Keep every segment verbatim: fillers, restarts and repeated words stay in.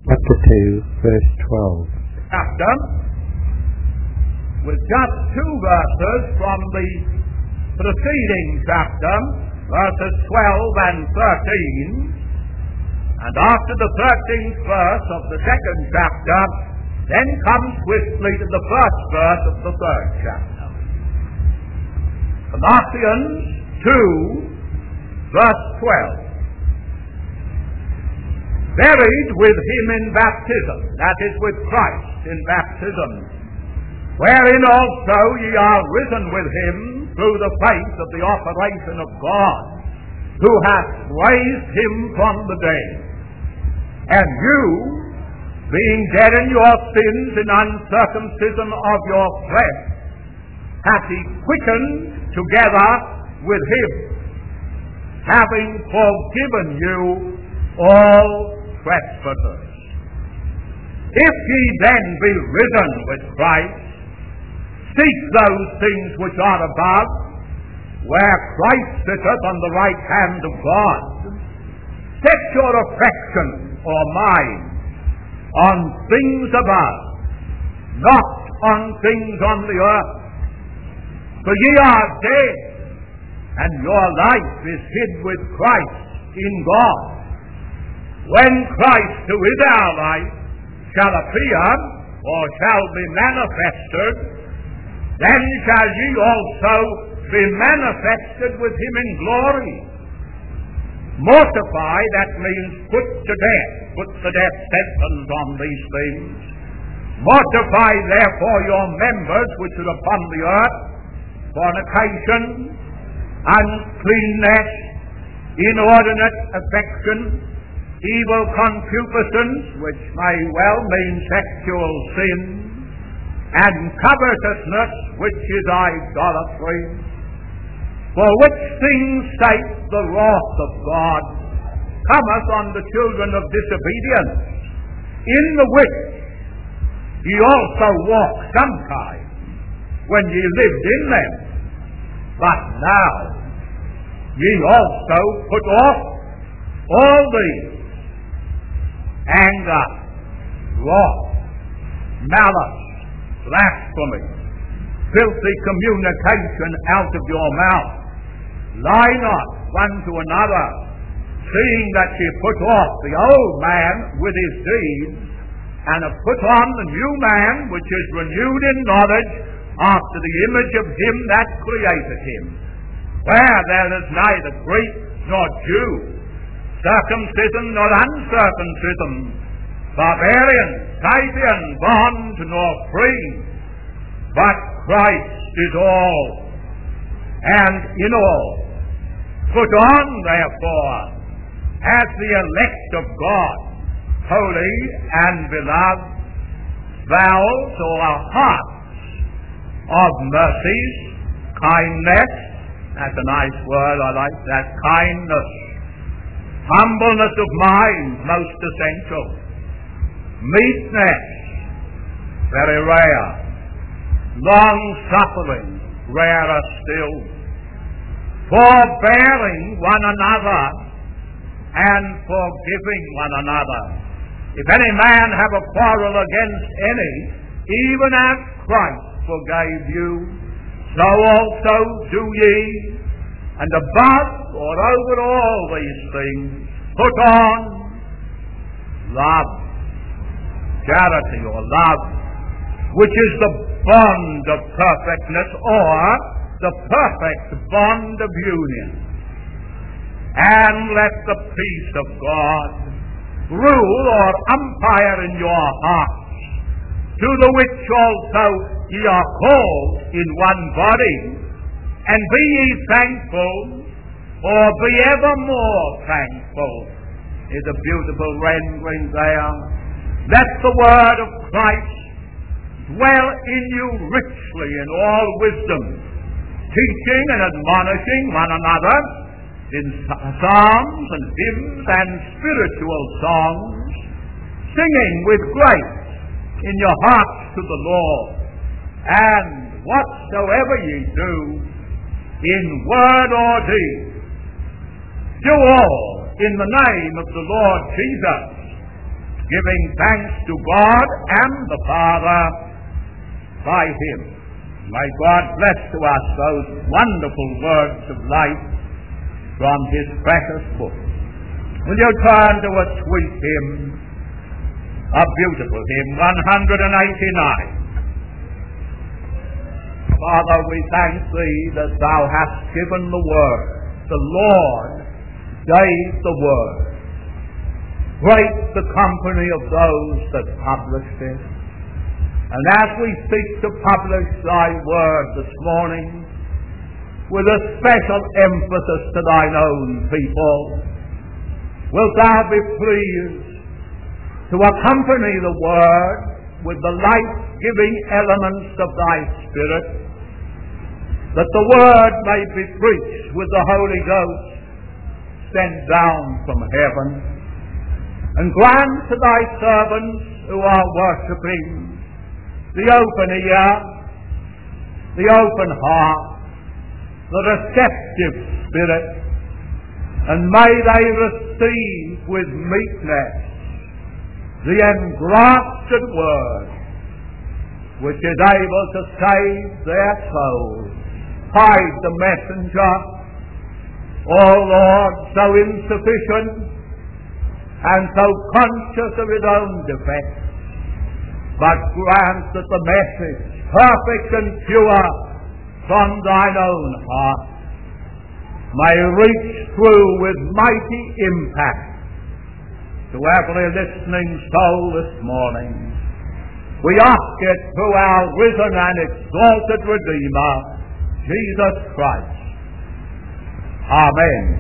chapter two, verse twelve. Chapter, with just two verses from the preceding chapter, verses twelve and thirteen, and after the thirteenth verse of the second chapter, then comes swiftly to the first verse of the third chapter. Colossians two, verse twelve. Buried with him in baptism, that is, with Christ in baptism, wherein also ye are risen with him through the faith of the operation of God, who hath raised him from the dead. And you, being dead in your sins and uncircumcision of your flesh, hath he quickened together with him, having forgiven you all trespasses. If ye then be risen with Christ, seek those things which are above, where Christ sitteth on the right hand of God. Set your affection or mind on things above, not on things on the earth. For ye are dead, and your life is hid with Christ in God. When Christ, who is our life, shall appear, or shall be manifested, then shall ye also be manifested with him in glory. Mortify, that means put to death, put the death sentence on these things. Mortify therefore your members which are upon the earth, fornication, uncleanness, inordinate affection, evil concupiscence, which may well mean sexual sin, and covetousness, which is idolatry, for which things' sake the wrath of God cometh on the children of disobedience, in the which ye also walked sometime, when ye lived in them. But now ye also put off all these: anger, wrath, malice, blasphemy, filthy communication out of your mouth. Lie not one to another, seeing that ye put off the old man with his deeds, and have put on the new man, which is renewed in knowledge after the image of him that created him, where there is neither Greek nor Jew, circumcision nor uncircumcision, barbarian, Scythian, bond nor free, but Christ is all, and in all. Put on, therefore, as the elect of God, holy and beloved, vows or hearts of mercies, kindness, that's a nice word, I like that, kindness, humbleness of mind, most essential, meekness, very rare, long-suffering, rarer still, forbearing one another, and forgiving one another. If any man have a quarrel against any, even as Christ forgave you, so also do ye. And above or over all these things, put on love, charity or love, which is the bond of perfectness, or the perfect bond of union. And let the peace of God rule or umpire in your hearts, to the which also ye are called in one body, and be ye thankful, or be evermore thankful, is a beautiful rendering there. Let the word of Christ dwell in you richly in all wisdom, teaching and admonishing one another in psalms and hymns and spiritual songs, singing with grace in your hearts to the Lord. And whatsoever ye do, in word or deed, do all in the name of the Lord Jesus, giving thanks to God and the Father by Him. May God bless to us those wonderful words of life from His precious book. Will you turn to a sweet hymn, a beautiful hymn, one eighty-nine. Father, we thank Thee that Thou hast given the Word. The Lord gave the Word. Great the company of those that published it. And as we seek to publish Thy Word this morning, with a special emphasis to Thine own people, wilt Thou be pleased to accompany the Word with the life-giving elements of Thy Spirit, that the Word may be preached with the Holy Ghost sent down from heaven, and grant to Thy servants who are worshipping the open ear, the open heart, the receptive spirit, and may they receive with meekness the engrafted Word, which is able to save their souls. Hide the messenger, O Lord, so insufficient and so conscious of his own defects, but grant that the message, perfect and pure from Thine own heart, may reach through with mighty impact to every listening soul this morning. We ask it through our risen and exalted Redeemer, Jesus Christ. Amen.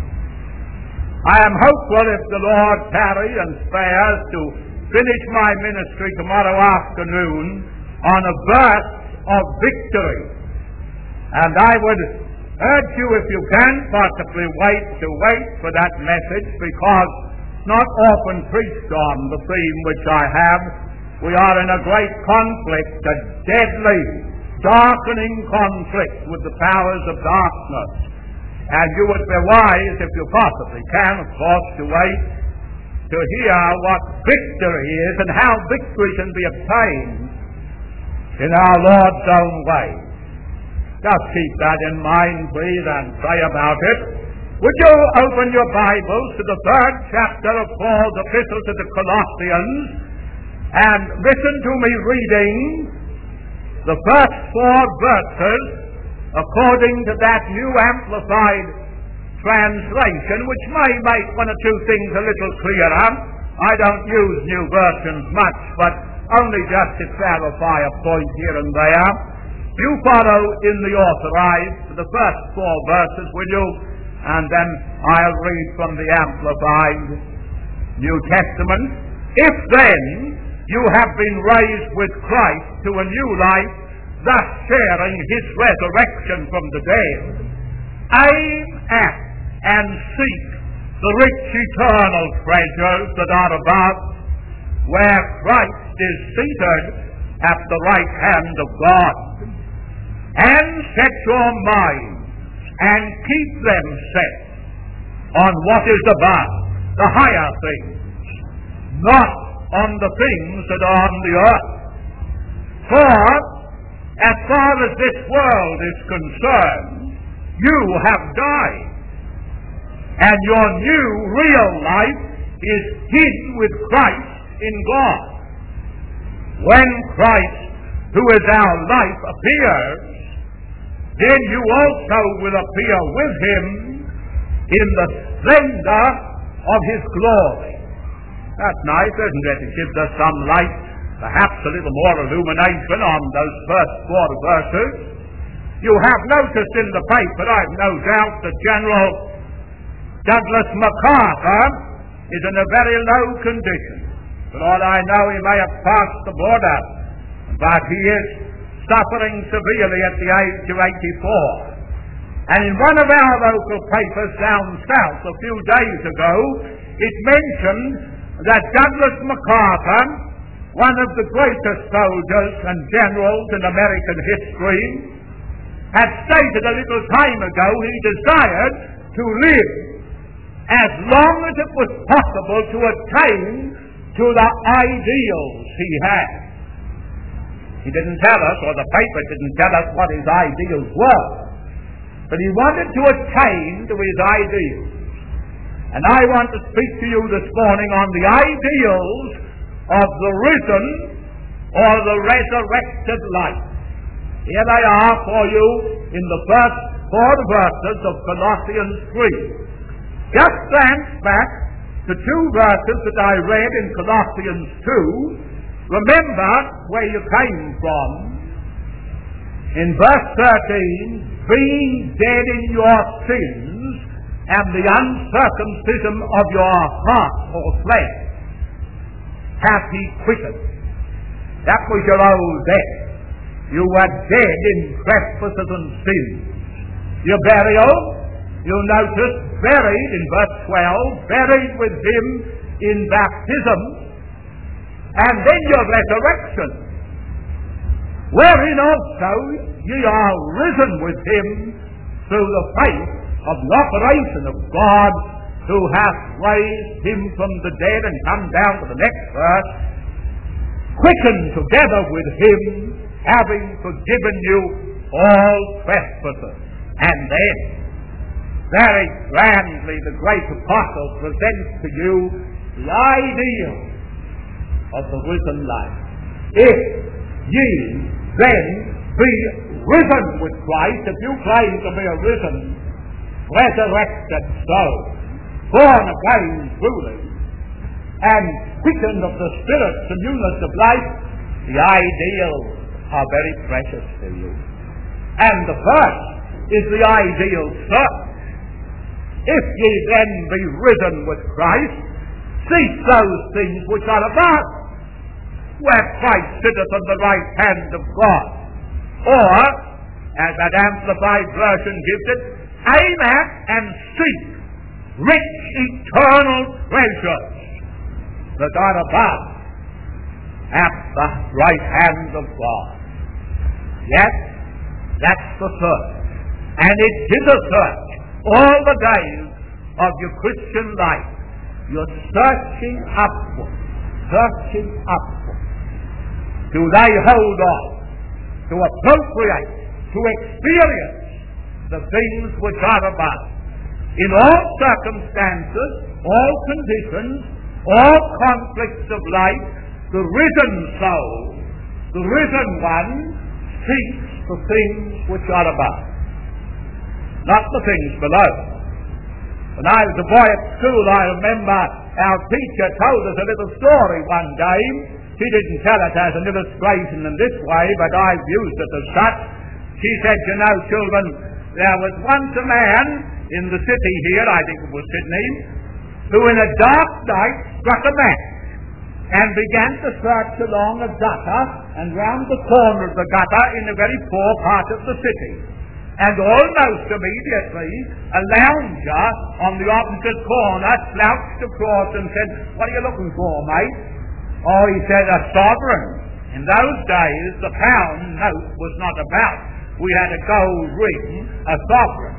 I am hopeful, if the Lord tarry and spares, to finish my ministry tomorrow afternoon on a verse of victory. And I would urge you, if you can possibly wait, to wait for that message, because not often preached on the theme which I have. We are in a great conflict, a deadly, darkening conflict with the powers of darkness. And you would be wise, if you possibly can, of course, to wait to hear what victory is and how victory can be obtained in our Lord's own way. Just keep that in mind, please, and pray about it. Would you open your Bibles to the third chapter of Paul's epistle to the Colossians and listen to me reading the first four verses according to that New Amplified Translation, which may make one or two things a little clearer. I don't use new versions much, but only just to clarify a point here and there. You follow in the authorized for the first four verses, will you? And then I'll read from the Amplified New Testament. If then you have been raised with Christ to a new life, thus sharing His resurrection from the dead, aim at and seek the rich eternal treasures that are above, where Christ is seated at the right hand of God. And set your minds and keep them set on what is above, the higher things, not on the things that are on the earth. For as far as this world is concerned, you have died, and your new real life is hid with Christ in God. When Christ, who is our life, appears, then you also will appear with Him in the splendor of His glory. That's nice, isn't it? It gives us some light, perhaps a little more illumination on those first four verses. You have noticed in the paper, I've no doubt, that General Douglas MacArthur is in a very low condition. For all I know, he may have passed the border, but he is suffering severely at the age of eighty-four. And in one of our local papers down south a few days ago, it mentioned that Douglas MacArthur, one of the greatest soldiers and generals in American history, had stated a little time ago he desired to live as long as it was possible to attain to the ideals he had. He didn't tell us, or the paper didn't tell us what his ideals were, but he wanted to attain to his ideals. And I want to speak to you this morning on the ideals of the risen or the resurrected life. Here they are for you in the first four verses of Colossians three. Just glance back to two verses that I read in Colossians two. Remember where you came from. In verse thirteen, being dead in your sins and the uncircumcision of your heart or flesh, hath he quickened. That was your old death. You were dead in trespasses and sins. Your burial, you notice, buried in verse twelve, buried with him in baptism, and then your resurrection, wherein also ye are risen with him through the faith of the operation of God, who hath raised him from the dead. And come down to the next verse, quickened together with him, having forgiven you all trespasses. And then, very grandly, the great apostle presents to you the ideal of the risen life. If ye then be risen with Christ, if you claim to be a risen, resurrected soul, born again truly, and quickened of the Spirit to newness of life, the ideals are very precious to you. And the first is the ideal search. If ye then be risen with Christ, seek those things which are above, where Christ sitteth on the right hand of God. Or, as that Amplified Version gives it, aim at and seek rich eternal treasures that are above at the right hand of God. Yes, that's the search. And it is a search all the days of your Christian life. You're searching upward, searching upward. Do they hold on to appropriate, to experience the things which are above? In all circumstances, all conditions, all conflicts of life, the risen soul, the risen one, seeks the things which are above, not the things below. When I was a boy at school, I remember our teacher told us a little story one day. She didn't tell it as an illustration in this way, but I've used it as such. She said, you know, children, there was once a man in the city here, I think it was Sydney, who in a dark night struck a match and began to search along a gutter and round the corner of the gutter in a very poor part of the city. And almost immediately, a lounger on the opposite corner slouched across and said, what are you looking for, mate? Oh, he said, a sovereign. In those days, the pound note was not about. We had a gold ring, a sovereign.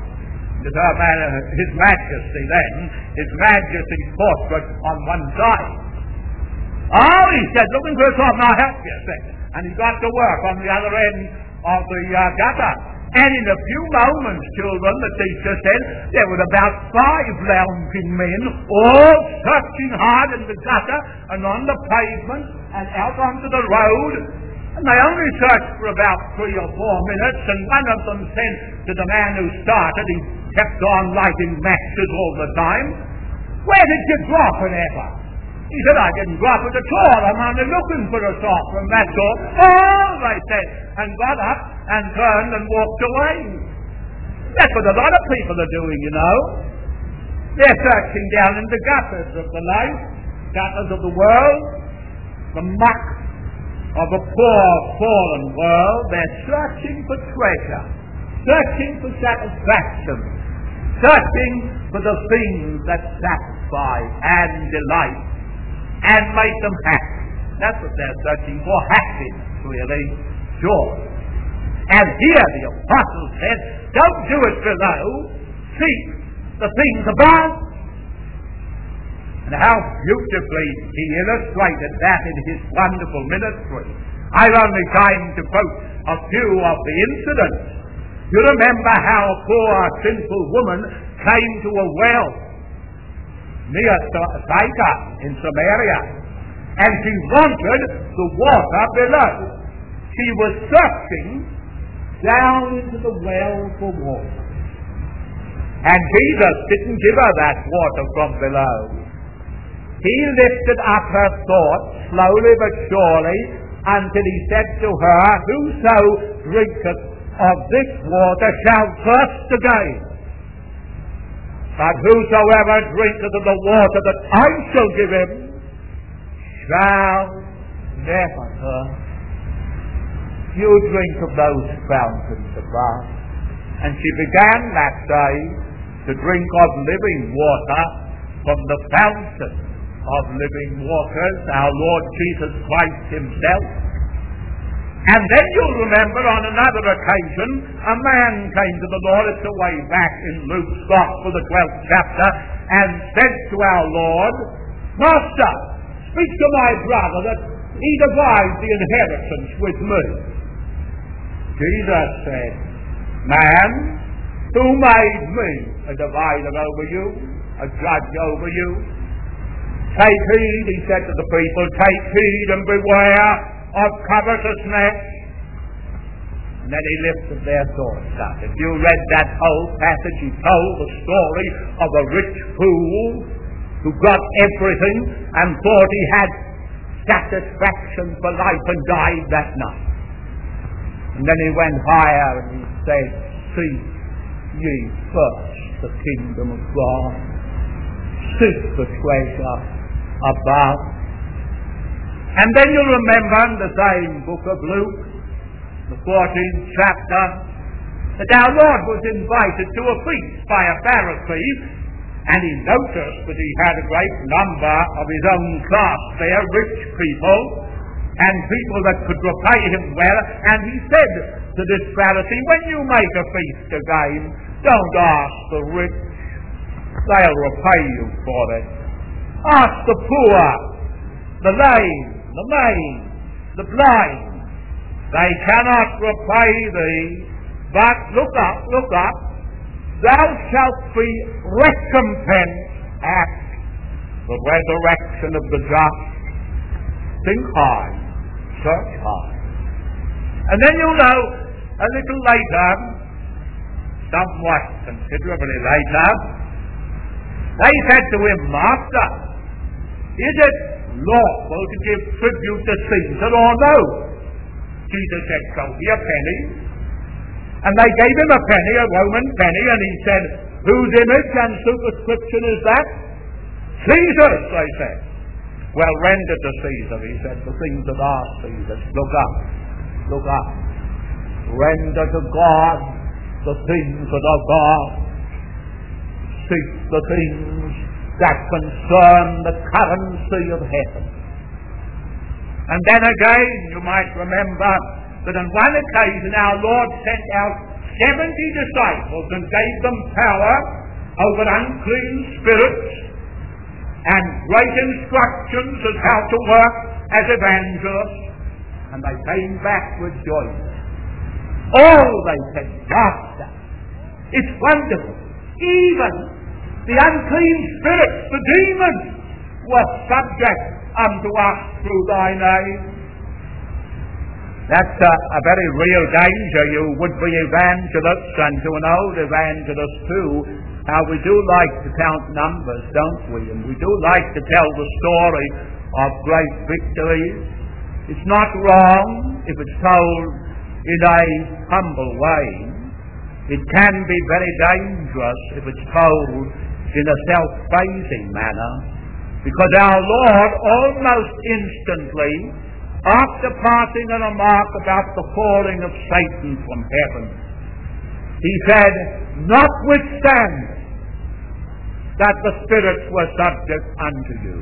His Majesty then, His Majesty's portrait on one side. Oh, he said, looking for a sovereign, I'll help you, said. And he got to work on the other end of the uh, gutter. And in a few moments, children, the teacher said, there were about five lounging men, all searching hard in the gutter and on the pavement and out onto the road. And they only searched for about three or four minutes, and one of them said to the man who started, he kept on lighting matches all the time, where did you drop it ever? He said, I didn't drop it at all. I'm only looking for a sovereign, that's all. Oh, they said, and got up and turned and walked away. That's what a lot of people are doing, you know. They're searching down in the gutters of the life, gutters of the world, the muck of a poor, fallen world. They're searching for treasure, searching for satisfaction, searching for the things that satisfy and delight and make them happy. That's what they're searching for, happiness, really, joy. And here the apostle says, don't do it below, seek the things above. And how beautifully he illustrated that in his wonderful ministry. I've only time to quote a few of the incidents. You remember how a poor sinful woman came to a well near Sychar in Samaria, and she wanted the water below. She was searching down into the well for water. And Jesus didn't give her that water from below. He lifted up her thoughts slowly but surely until he said to her, "Whoso drinketh of this water shall thirst again. But whosoever drinketh of the water that I shall give him shall never thirst." You drink of those fountains of life. And she began that day to drink of living water from the fountain of living waters, our Lord Jesus Christ himself. And then you'll remember on another occasion, a man came to the Lord, it's way back in Luke's Gospel, the twelfth chapter, and said to our Lord, "Master, speak to my brother that he divide the inheritance with me." Jesus said, "Man, who made me a divider over you, a judge over you? Take heed," he said to the people, "take heed and beware of covetousness." And then he lifted their thoughts up. If you read that whole passage, he told the story of a rich fool who got everything and thought he had satisfaction for life and died that night. And then he went higher and he said, "Seek ye first the kingdom of God. Seek the treasure above." And then you'll remember in the same book of Luke, the fourteenth chapter, that our Lord was invited to a feast by a Pharisee, and he noticed that he had a great number of his own class there, rich people, and people that could repay him well. And he said to this Pharisee, "When you make a feast again, don't ask the rich, they'll repay you for it. Ask the poor, the lame, the maimed, the blind. They cannot repay thee, but look up, look up, thou shalt be recompensed at the resurrection of the just. Think high, search high." And then you'll know a little later, somewhat considerably later, they said to him, "Master, is it lawful to give tribute to Caesar or no?" Jesus said, "Show me a penny." And they gave him a penny, a Roman penny, and he said, "Whose image and superscription is that?" "Caesar's," they said. "Well, render to Caesar," he said, "the things that are Caesar's." Look up, look up. Render to God the things that are God. Seek the things that concern the currency of heaven. And then again, you might remember that on one occasion our Lord sent out seventy disciples and gave them power over unclean spirits and great instructions as how to work as evangelists, and they came back rejoicing. Oh, they said, "Master, it's wonderful. Even the unclean spirits, the demons, were subject unto us through thy name." That's a, a very real danger, you would-be evangelists, and to an old evangelist too. How we do like to count numbers, don't we? And we do like to tell the story of great victories. It's not wrong if it's told in a humble way. It can be very dangerous if it's told in a self-praising manner, because our Lord almost instantly, after passing a remark about the falling of Satan from heaven, he said, "Notwithstanding that the spirits were subject unto you,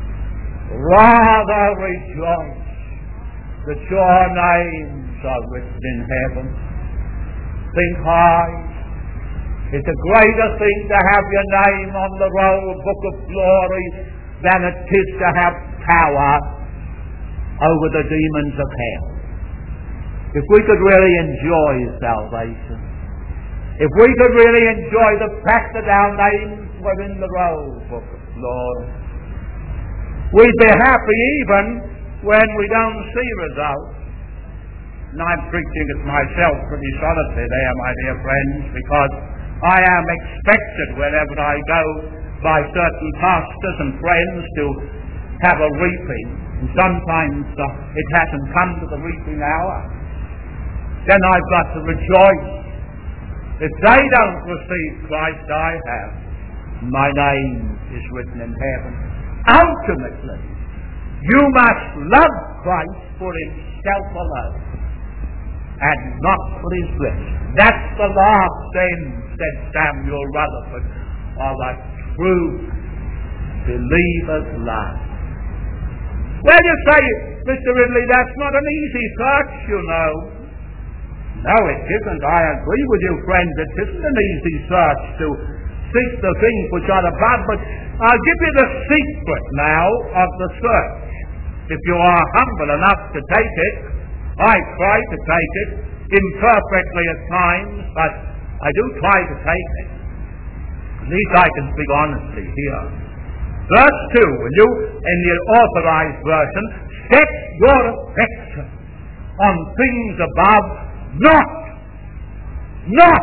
rather rejoice that your names are written in heaven." Think high. It's a greater thing to have your name on the roll book of glory than it is to have power over the demons of hell. If we could really enjoy salvation, if we could really enjoy the fact that our names were in the roll book, Lord, we'd be happy even when we don't see results. And I'm preaching it myself pretty solidly there, my dear friends, because I am expected wherever I go by certain pastors and friends to have a reaping. And sometimes uh, it hasn't come to the reaping hour. Then I've got to rejoice. If they don't receive Christ, I have. My name is written in heaven. Ultimately, you must love Christ for himself alone, and not for his lips. That's the last end, said Samuel Rutherford, of a true believer's life. Well, you say, Mister Ridley, that's not an easy search, you know. No, it isn't. I agree with you, friends. It isn't an easy search to seek the things which are above, but I'll give you the secret now of the search. If you are humble enough to take it, I try to take it, imperfectly at times, but I do try to take it. At least I can speak honestly here. Verse two, will you, in the Authorized Version, set your affection on things above, not, not,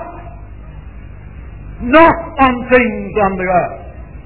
not on things on the earth.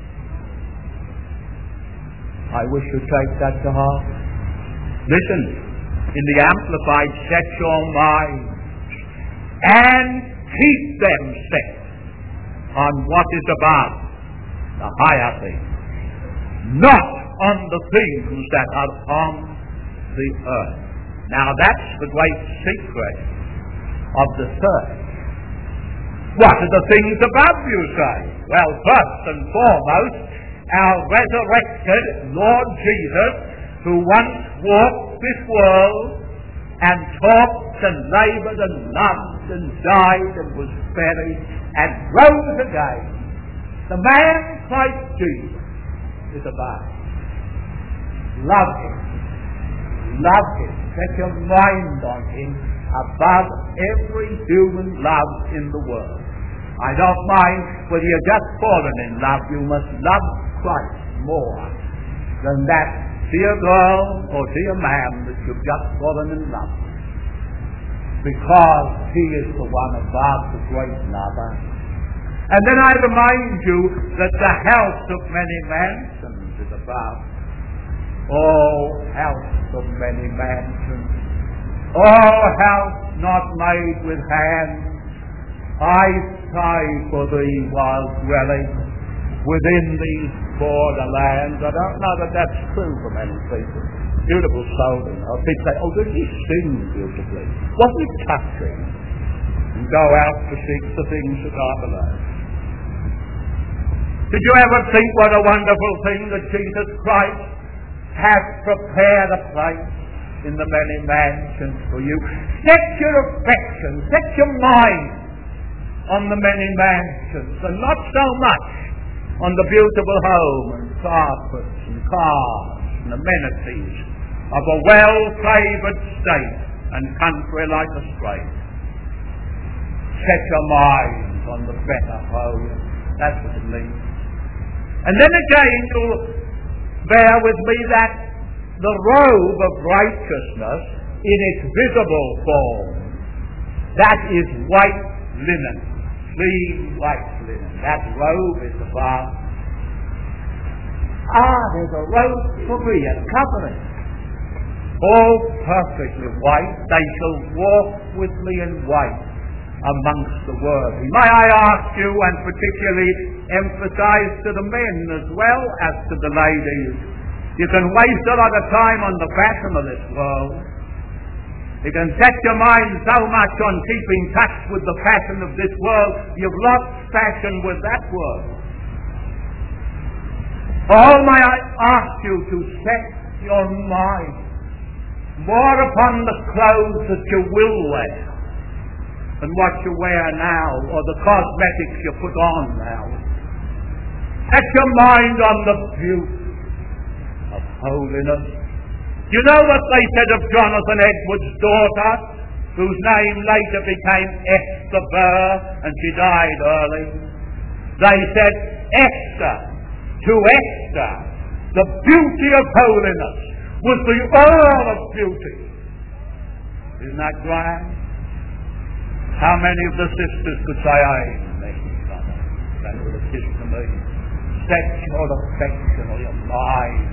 I wish you'd take that to heart. Listen, in the Amplified, set your minds and keep them set on what is above, the higher things, not on the things that are on the earth. Now that's the great secret of the search. What are the things above, you say? Well, first and foremost, our resurrected Lord Jesus, who once walked this world and talked and labored and loved and died and was buried and rose again. The man Christ Jesus is above. Love him. Love him. Set your mind on him above every human love in the world. I don't mind whether you're just fallen in love. You must love Christ more than that dear girl or dear man that you've just fallen in love with, because he is the one above, the great lover. And then I remind you that the house of many mansions is above. Oh, house of many mansions. Oh, house not made with hands. I sigh for thee while dwelling within these borderlands. I don't know that that's true for many people. Beautiful soul. People say, oh, did he sing beautifully? Was he touching? And go out to seek the things that are below. Did you ever think what a wonderful thing that Jesus Christ has prepared a place in the many mansions for you? Set your affection, set your mind on the many mansions, and not so much on the beautiful home and carpets and cars and amenities of a well-favoured state and country like Australia. Set your mind on the better home. That's what it means. And then again, you'll bear with me that the robe of righteousness in its visible form, that is white linen, clean white linen. That robe is the bar. Ah, there's a robe for me, a covering, all perfectly white. They shall walk with me in white amongst the worthy. May I ask you, and particularly emphasize to the men as well as to the ladies, you can waste a lot of time on the fashion of this world. You can set your mind so much on keeping touch with the fashion of this world, you've lost fashion with that world. Oh, may I ask you to set your mind more upon the clothes that you will wear than what you wear now, or the cosmetics you put on now. Set your mind on the beauty holiness. You know what they said of Jonathan Edwards' daughter, whose name later became Esther Burr, and she died early? They said, Esther, to Esther, the beauty of holiness was the all of beauty. Isn't that grand? How many of the sisters could say, amen, brother? That would have kissed to me. Set your affection or your mind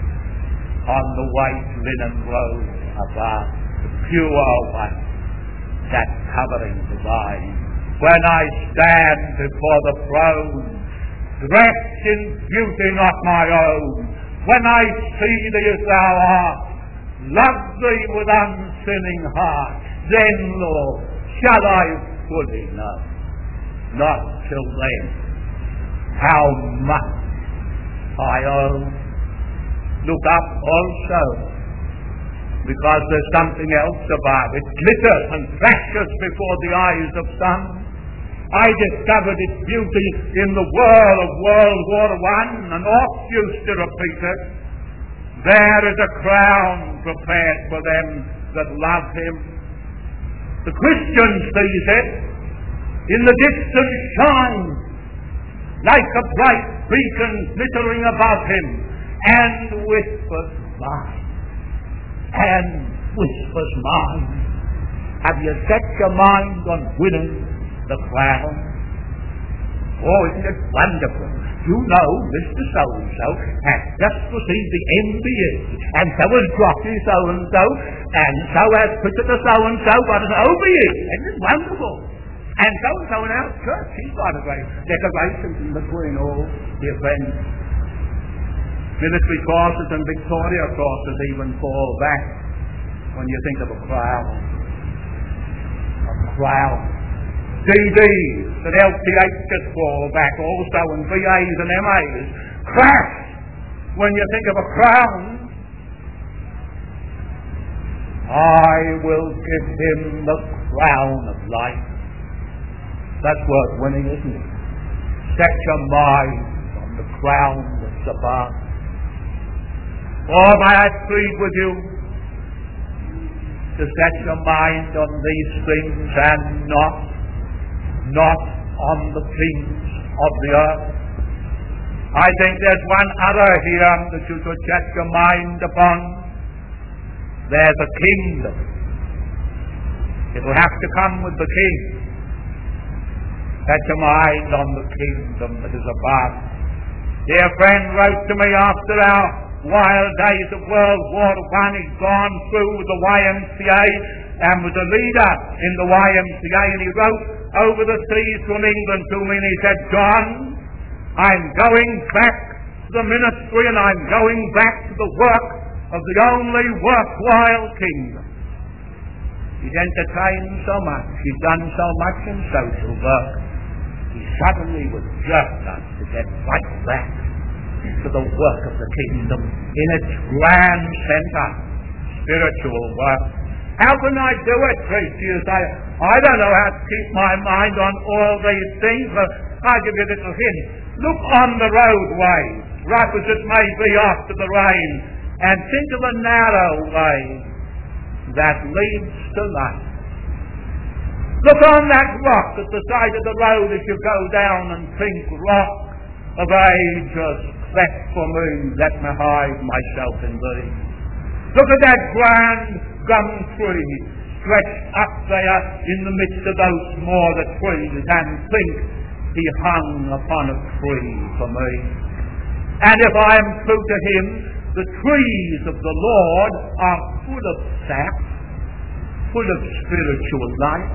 on the white linen robe above, the pure one, that covering divine. When I stand before the throne, dressed in beauty not my own, when I see thee as thou art, love thee with unsinning heart, then, Lord, shall I fully know. Not till then, how much I owe. Look up also, because there's something else about it. Glitters and flashes before the eyes of some. I discovered its beauty in the whirl of World War One, and oft used to repeat it. There is a crown prepared for them that love him. The Christian sees it in the distant shine, like a bright beacon glittering above him, and whispers mine, and whispers mine. Have you set your mind on winning the crown? Oh, isn't it wonderful? You know, Mister So-and-so has just received the M B E, and so has Grotty so-and-so, and so has Christopher so-and-so got an O B E. Isn't it wonderful? And so-and-so in our church, he's got a great decorations in between all dear friends. Military crosses and Victoria crosses even fall back when you think of a crown. A crown. D Ds and L T H's fall back also, and V A's and M A's crash when you think of a crown. I will give him the crown of life. That's worth winning, isn't it? Set your mind on the crown that's above. Or may I plead with you to set your mind on these things and not not on the things of the earth. I think there's one other here that you should set your mind upon. There's a kingdom. It will have to come with the king. Set your mind on the kingdom that is above. Dear friend wrote to me after our wild days of World War One. He'd gone through the Y M C A and was a leader in the Y M C A, and he wrote over the seas from England to me, and he said, John, I'm going back to the ministry, and I'm going back to the work of the only worthwhile kingdom. He'd entertained so much, he'd done so much in social work, he suddenly was just to get right back to the work of the kingdom in its grand centre, spiritual work. How can I do it, Tracy? You say, I don't know how to keep my mind on all these things, but I'll give you a little hint. Look on the roadway, rough as it may be after the rain, and think of a narrow way that leads to life. Look on that rock at the side of the road as you go down, and think, rock of ages, cleft for me, let me hide myself in thee. Look at that grand gum tree stretched up there in the midst of those smaller trees, and think he hung upon a tree for me. And if I am true to him, the trees of the Lord are full of sap, full of spiritual light.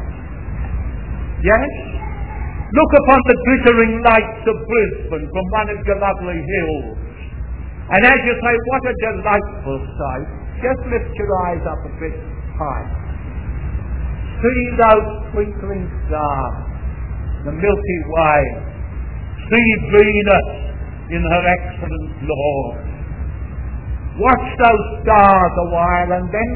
Yes? Look upon the glittering lights of Brisbane from one of your lovely hills, and as you say, what a delightful sight, just lift your eyes up a bit high. See those twinkling stars, the Milky Way. See Venus in her excellent glory. Watch those stars a while, and then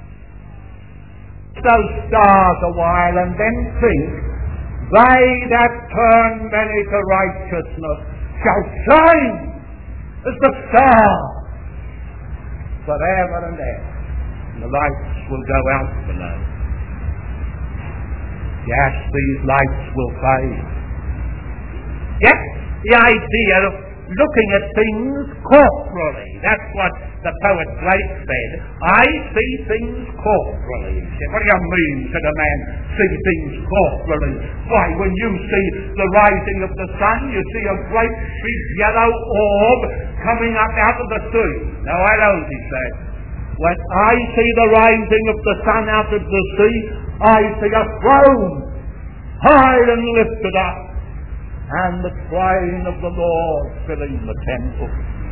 those stars a while, and then think, they that turn many to righteousness shall shine as the stars forever and ever. And the lights will go out below. Yes, these lights will fade. Yes, the idea of looking at things corporally. That's what the poet Blake said. I see things corporally. He said, what do you mean, said a man, see things corporally? Why, when you see the rising of the sun, you see a great big yellow orb coming up out of the sea. No, I don't, he said. When I see the rising of the sun out of the sea, I see a throne high and lifted up, and the train of the Lord filling the temple.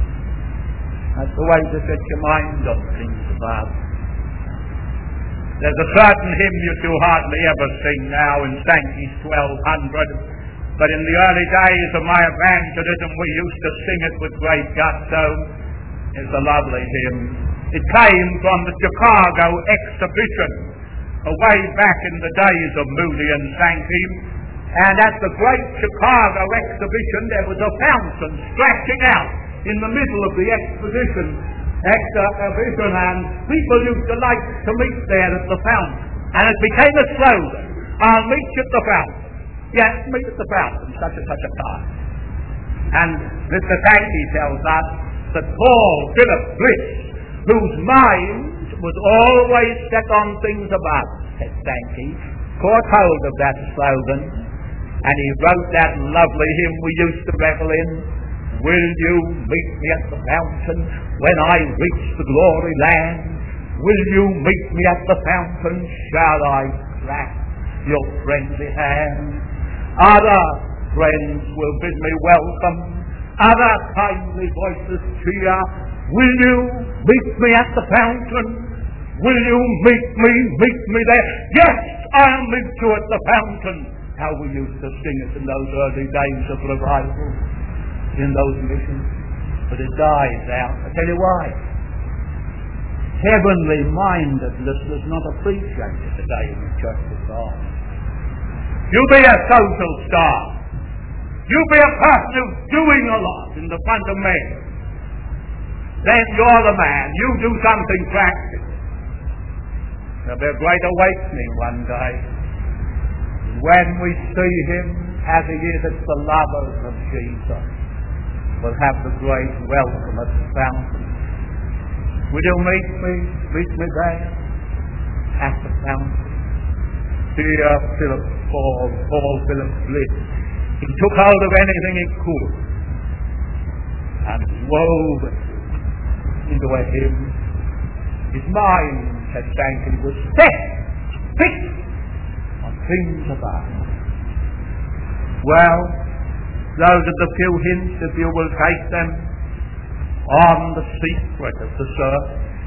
That's the way to set your mind on things about. There's a certain hymn you do hardly ever sing now in Sankey's twelve hundred, but in the early days of my evangelism we used to sing it with great gusto. It's a lovely hymn. It came from the Chicago exhibition, away back in the days of Moody and Sankey. And at the great Chicago exhibition there was a fountain stretching out in the middle of the exposition, exhibition, and people used to like to meet there at the fountain. And it became a slogan, I'll meet you at the fountain. Yes, meet at the fountain, such and such a time. And Mister Sankey tells us that Paul Philip Bliss, whose mind was always set on things above, said Sankey, caught hold of that slogan, and he wrote that lovely hymn we used to revel in. Will you meet me at the fountain when I reach the glory land? Will you meet me at the fountain? Shall I clasp your friendly hand? Other friends will bid me welcome. Other kindly voices cheer. Will you meet me at the fountain? Will you meet me, meet me there? Yes, I'll meet you at the fountain. How we used to sing it in those early days of revival, in those missions. But it dies out. I tell you why. Heavenly mindedness does not appreciate it today in the Church of God. You be a social star. You be a person who's doing a lot in the front of men. Then you're the man. You do something practical. There'll be a great awakening one day. When we see him as he is at the lovers of Jesus, we'll have the great welcome at the fountain. Will you meet me, meet me there at the fountain? Dear Philip Paul, Paul Philip Bliss, he took hold of anything he could and wove it into a hymn. His mind, said Sankey, was set, fixed on things above. Well, those are the few hints, if you will take them, on the secret of the search.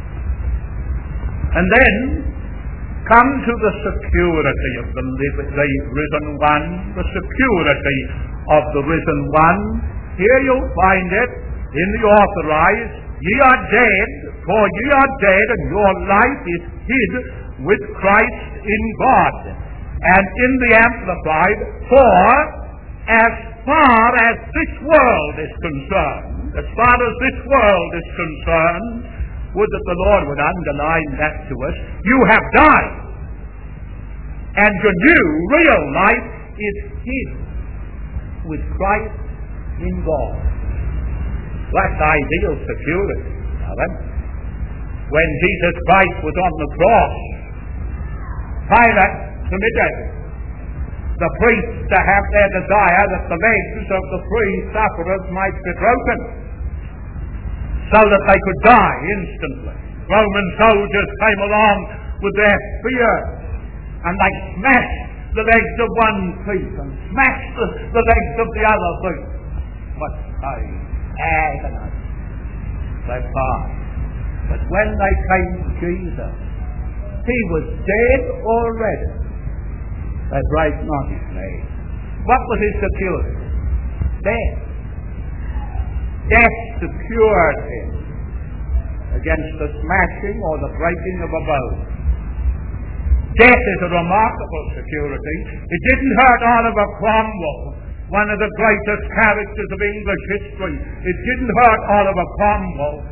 And then come to the security of the, li- the risen one, the security of the risen one. Here you'll find it in the authorized, ye are dead, for ye are dead, and your life is hid with Christ in God. And in the Amplified, for as far as this world is concerned, as far as this world is concerned, would that the Lord would underline that to us, you have died, and your new, real life is hid with Christ in God. That's ideal security. When Jesus Christ was on the cross, Pilate permitted the priests to have their desire that the legs of the free sufferers might be broken, so that they could die instantly. Roman soldiers came along with their spears, and they smashed the legs of one thief and smashed the, the legs of the other thief. But pain, agony, they passed. But when they came to Jesus, he was dead already. They brake not his leg. What was his security? Death. Death secured him against the smashing or the breaking of a bone. Death is a remarkable security. It didn't hurt Oliver Cromwell, one of the greatest characters of English history. It didn't hurt Oliver Cromwell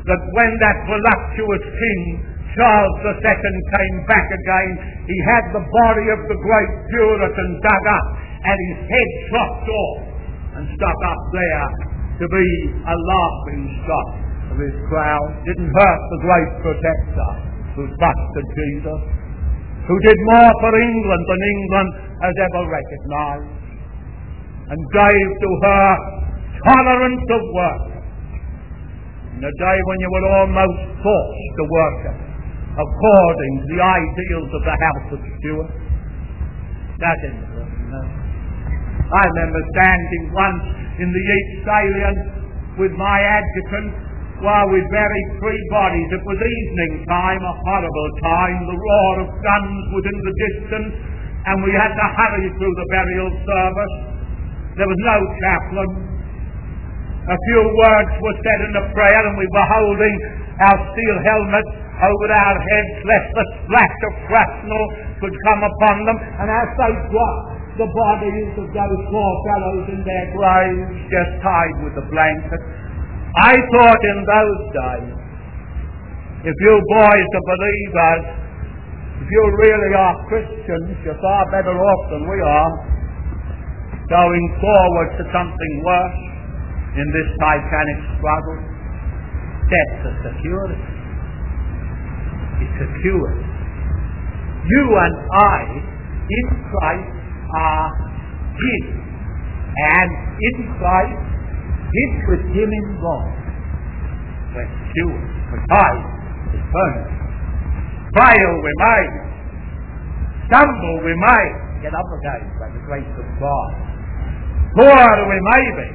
that when that voluptuous king, Charles the Second, came back again, he had the body of the great Puritan dug up and his head chopped off and stuck up there to be a laughing stock of his crowd. Didn't hurt the great protector who trusted Jesus, who did more for England than England has ever recognised, and gave to her tolerance of worship in a day when you were almost forced to worship according to the ideals of the House of Stuart. That's interesting. No? I remember standing once in the East Salient with my adjutant while we buried three bodies. It was evening time, a horrible time. The roar of guns was in the distance, and we had to hurry through the burial service. There was no chaplain. A few words were said in the prayer, and we were holding our steel helmets over our heads lest the splash of shrapnel could come upon them, and as they dropped, the bodies of those poor fellows in their graves just tied with a blanket. I thought in those days, if you boys are believers, if you really are Christians, you're far better off than we are, going forward to something worse in this titanic struggle. That's a security. It's security. You and I, in Christ, are hid, and in Christ, hid with him in God. We're secure. We're tied. It's permanent. Fail we may. Stumble we may. Get up again by the grace of God. Poor we may be.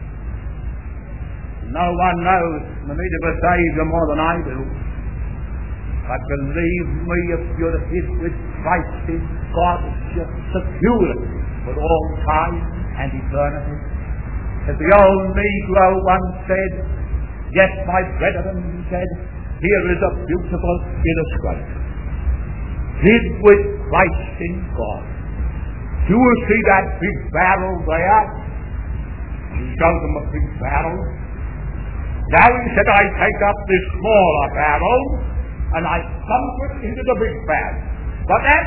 No one knows the need of a Saviour more than I do. But believe me, if you're hid with Christ in God, you're secure for all time and eternity. As the old Negro once said, yes, my brethren, he said, here is a beautiful illustration. Hid with Christ in God. Do you see that big barrel there? He showed them a big barrel. Now he said, I take up this smaller barrel and I dump it into the big barrel. Got that?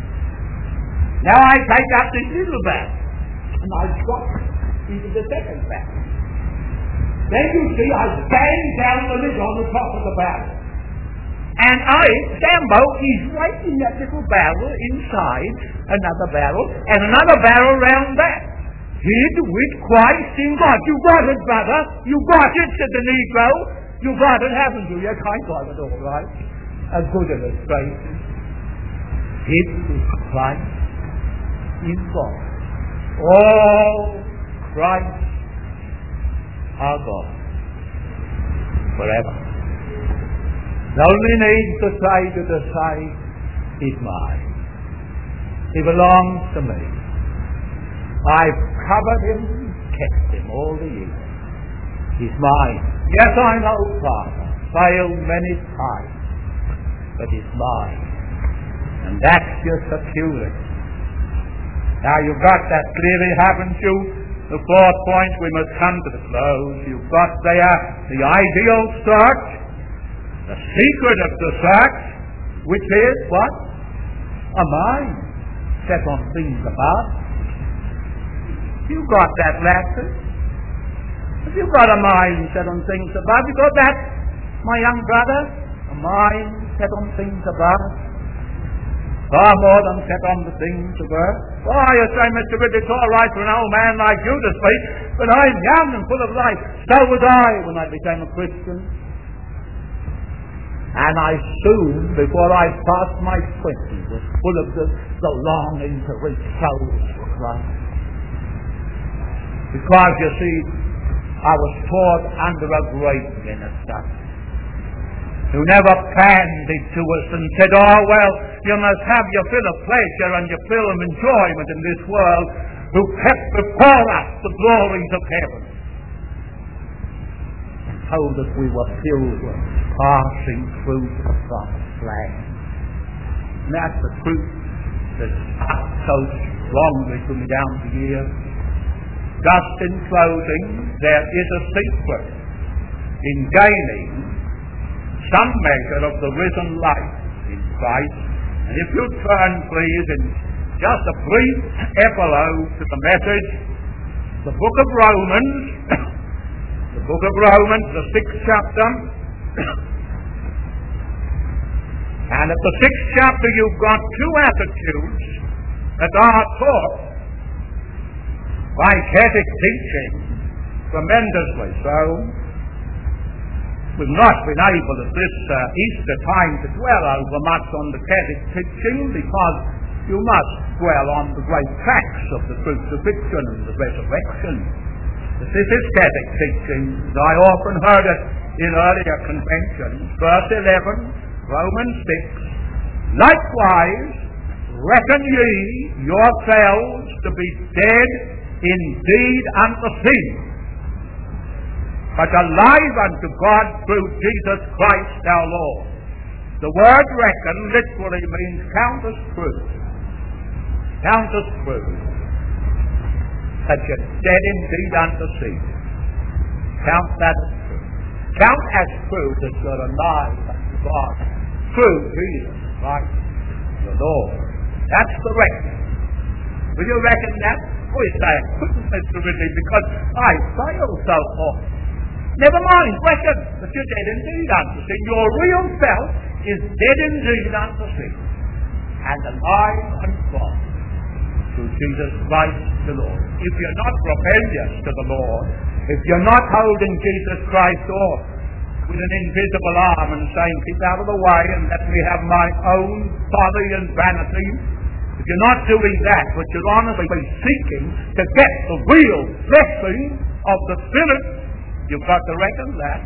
Now I take up this little barrel and I drop it into the second barrel. Then you see I bang down the lid on the top of the barrel. And I, Sambo, is right in that little barrel inside another barrel and another barrel round that. Hid with Christ in God. You got it, brother. You got it, said the Negro. You got it, haven't you? Yes, I got it all right. A good illustration. Hid with Christ in God. All Christ our God. Forever. The only need to say to the saved, he's mine. He belongs to me. I've covered him, kept him all the years. He's mine. Yes, I know, Father, failed many times, but he's mine. And that's your security. Now you've got that clearly, haven't you? The fourth point, we must come to the close. You've got there the ideal search, the secret of the search, which is what? A mind set on things above. You got that, Lassie? If you've got a mind set on things above, you got that, my young brother? A mind set on things above? Far more than set on the things of earth. Oh, you say, Mister Ridley, it's all right for an old man like you to speak, but I'm young and full of life. So was I when I became a Christian. And I soon, before I passed my twenties, was full of the, the longing to reach souls for Christ. Because, you see, I was taught under a great minister who never pandied to us and said, oh, well, you must have your fill of pleasure and your fill of enjoyment in this world, who kept before us the glories of heaven and told us we were pilgrims passing through the promised land. And that's the truth that's so strongly to me down the years. Just in closing, there is a secret in gaining some measure of the risen life in Christ. And if you turn, please, in just a brief epilogue to the message, the book of Romans, the book of Romans, the sixth chapter, and at the sixth chapter you've got two attitudes that are taught by catechic teaching, tremendously so. We've not been able at this uh, Easter time to dwell over much on the catechic teaching because you must dwell on the great facts of the crucifixion and the resurrection. This is catechic teaching. I often heard it in earlier conventions. Verse eleven, Romans six, likewise reckon ye yourselves to be dead indeed unto sin, but alive unto God through Jesus Christ our Lord. The word reckon literally means count as true. Count as true. That you're dead indeed unto sin. Count that as true. Count as true that you're alive unto God through Jesus Christ the Lord. That's the reckon. Will you reckon that? Oh, you say, I couldn't, Mister Ridley, because I fail so often. Never mind, reckon that you're dead indeed unto sin. Your real self is dead indeed unto sin, and alive unto God through Jesus Christ the Lord. If you're not rebellious to the Lord, if you're not holding Jesus Christ off with an invisible arm and saying, keep out of the way and let me have my own folly and vanity, if you're not doing that, but you're honestly seeking to get the real blessing of the Spirit, you've got to reckon that.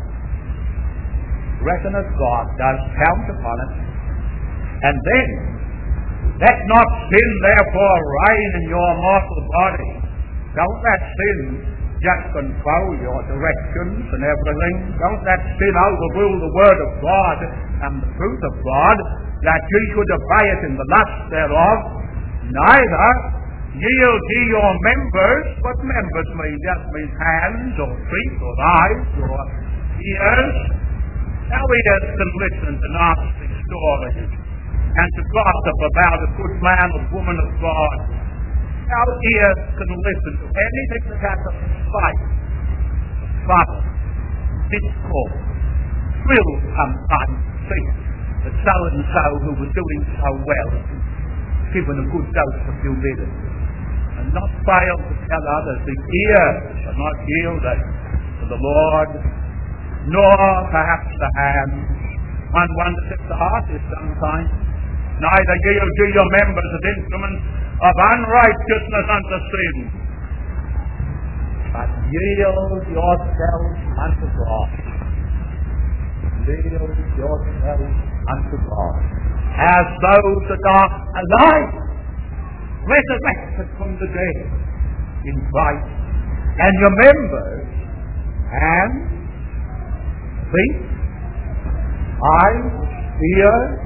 Reckon as God does, count upon it. And then, let not sin therefore reign in your mortal body. Don't let sin just control your directions and everything. Don't let sin overrule the Word of God and the truth of God, that ye should obey it in the lust thereof. Neither yield ye your members, but members may just mean hands or feet or eyes or ears. Now ears can listen to nasty stories and to gossip about a good man or woman of God. Now ears can listen to anything that has a spite, trouble, discord, thrill sometimes, think that so-and-so who was doing so well given a good dose of humility, and not fail to tell others the ears are not yielded to the Lord, nor perhaps the hands. One wonders if the heart is sometimes. Neither yield ye your members as instruments of unrighteousness unto sin, but yield yourselves unto God. Yield yourselves unto God, as those that are alive, resurrected from the dead in Christ, and your members, hands, feet, eyes, ears,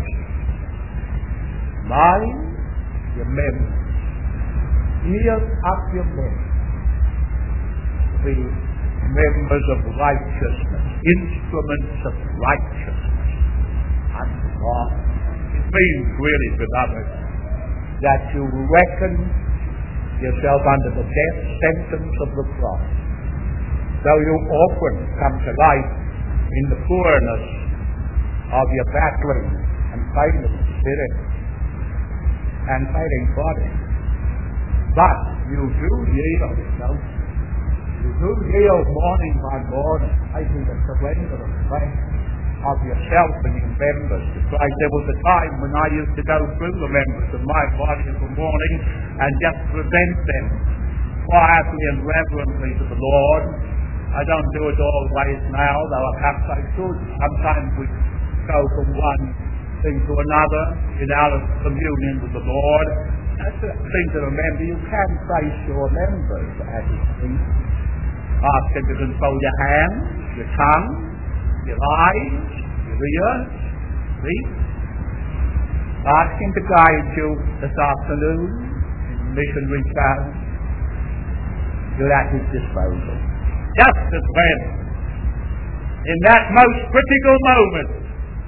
mind, your members. Yield up your members. Be members of righteousness, instruments of righteousness unto God. It means really, beloved, that you reckon yourself under the death sentence of the cross. Though you often come to life in the poorness of your battling and failing spirit and failing body, but you do yield, don't you? You do yield morning by morning, taking the surrender of faith of yourself and your members to Christ. There was a time when I used to go through the members of my body in the morning and just present them quietly and reverently to the Lord. I don't do it always now, though perhaps I should. Sometimes we go from one thing to another in our communion with the Lord. That's a thing to remember. You can place your members at His feet. Ask Him to control your hands, your tongue, your eyes, your ears, feet. Ask Him to guide you this afternoon in missionary travels. You're at His disposal. Just as when, in that most critical moment,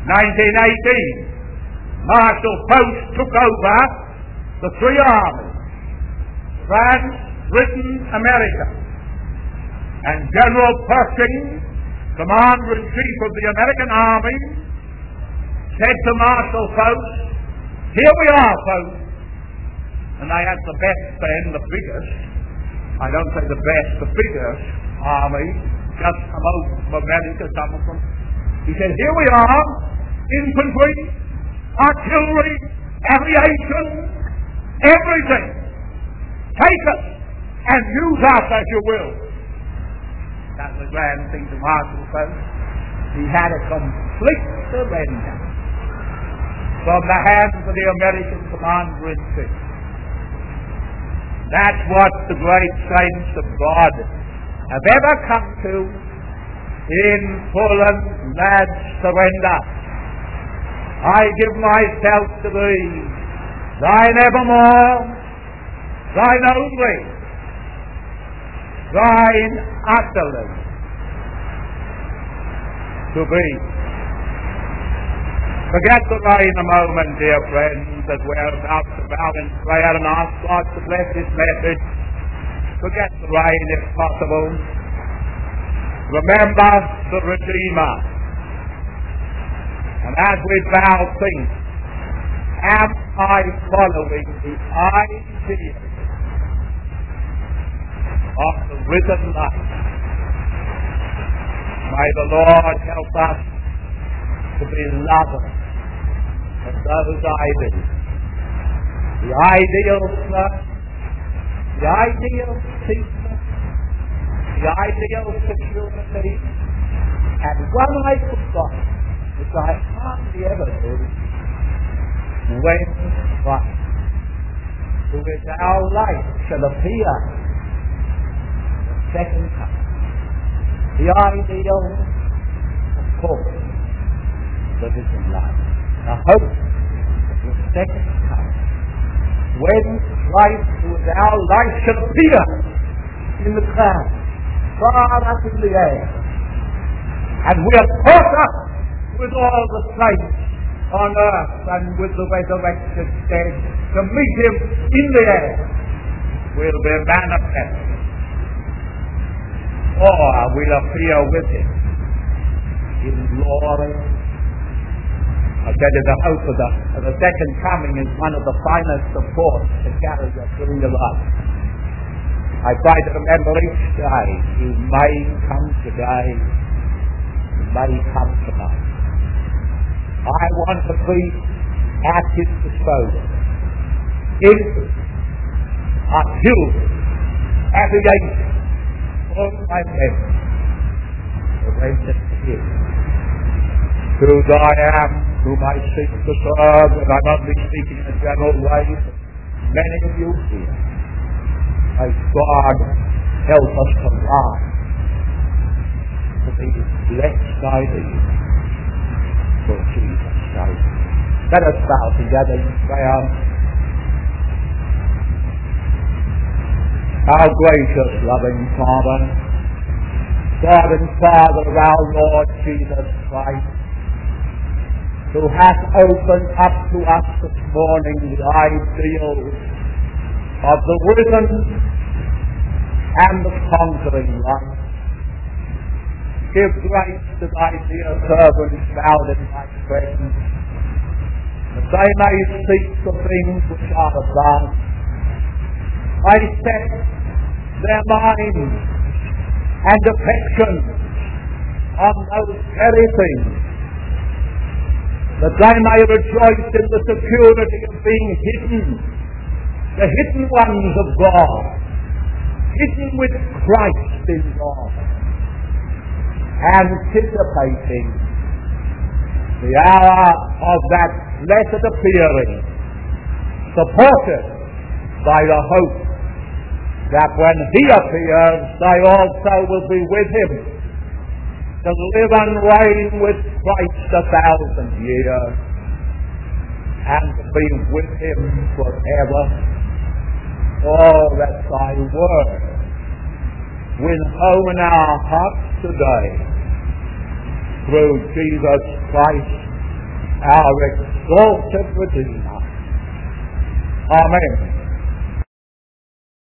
nineteen eighteen, Marshal Foch took over the three armies, France, Britain, America, and General Pershing, Commander-in-Chief of the American Army, said to Marshal Foch, "Here we are, Foch," and they had the best then, the biggest, I don't say the best, the biggest army, just come out from America, some of them. He said, "Here we are, infantry, artillery, aviation, everything. Take us and use us as you will." That was a grand thing to Marshal Foch. He had a complete surrender from the hands of the American Commander-in-Chief. That's what the great saints of God have ever come to in full and mad surrender. "I give myself to thee, thine evermore, thine only, thine utterly to be." Forget the rain a moment, dear friends, as we're about to bow in prayer and ask God to bless His message. Forget the rain if possible. Remember the Redeemer. And as we bow, think, am I following the idea of the risen life? May the Lord help us to be lovers of those ideals. The ideal church, the ideal teacher, the ideal security, and one I forgot, which I hardly ever do, when Christ, who is our life, shall appear the second time. The ideal, of course, that is in life. The hope of the second time, when Christ, who is our life, shall appear in the cloud, far up in the air, and we are caught up with all the saints on earth and with the resurrected dead to meet Him in the air, will be manifested. Or we'll appear with Him in glory. I said that the hope of the, of the second coming is one of the finest supports to carry you through your life. I try to remember each day, He may come today, He may come tonight. I want to be at His disposal. Infant, until, at the age, all my friends, surrendered to Him. Whose I am, whom I seek to serve, and I'm only speaking in a general way, many of you here. May God help us to rise, to be blessed by Thee, for Jesus' sake. Let us bow together in prayer. Our gracious, loving Father, God and Father of our Lord Jesus Christ, who hath opened up to us this morning the ideals of the risen and the conquering life. Give grace to Thy dear servants bowed in Thy presence, that they may seek the things which are above. I set their minds and affections on those very things, that they may rejoice in the security of being hidden, the hidden ones of God, hidden with Christ in God, anticipating the hour of that blessed appearing, supported by the hope that when He appears, they also will be with Him, to live and reign with Christ a thousand years, and to be with Him forever. Oh, let Thy word win home in our hearts today, through Jesus Christ our exalted Redeemer. Amen.